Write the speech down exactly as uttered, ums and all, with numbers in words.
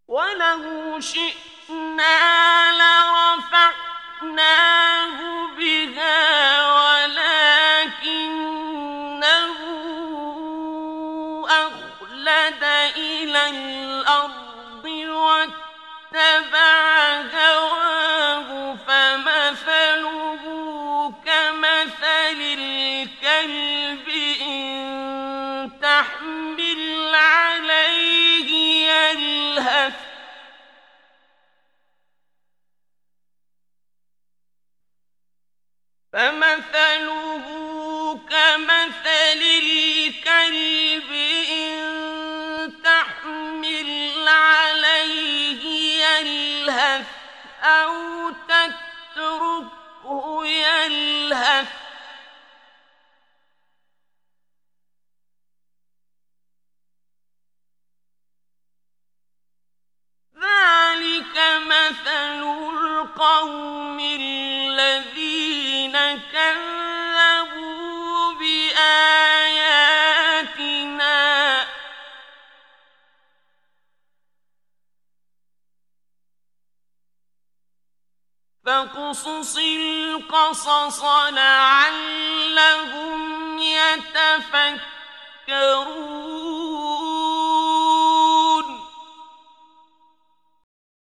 وَلَوْ شِئْنَا لَرَفَعْنَاهُ بِهَا وَلَكِنَّهُ أَخْلَدَ إِلَى الْأَرْضِ وَاتَّبَعَ هَوَاهُ فَمَثَلُهُ كَمَثَلِ الْكَلْبِ إِن تَحْمِلْ عَلَيْهِ يَلْهَثْ فَمَثَلُهُ كَمَثَلِ الْكَلْبِ إِن تَحْمِلْ عَلَيْهِ يَلْهَثْ أَوْ تَتْرُكْهُ يَلْهَث ذَلِكَ مَثَلُ الْقَوْمِ الَّذِينَ كَذَّبُوا بِآيَاتِنَا فَاقْصُصِ الْقَصَصَ لَعَلَّهُمْ يَتَفَكَّرُونَ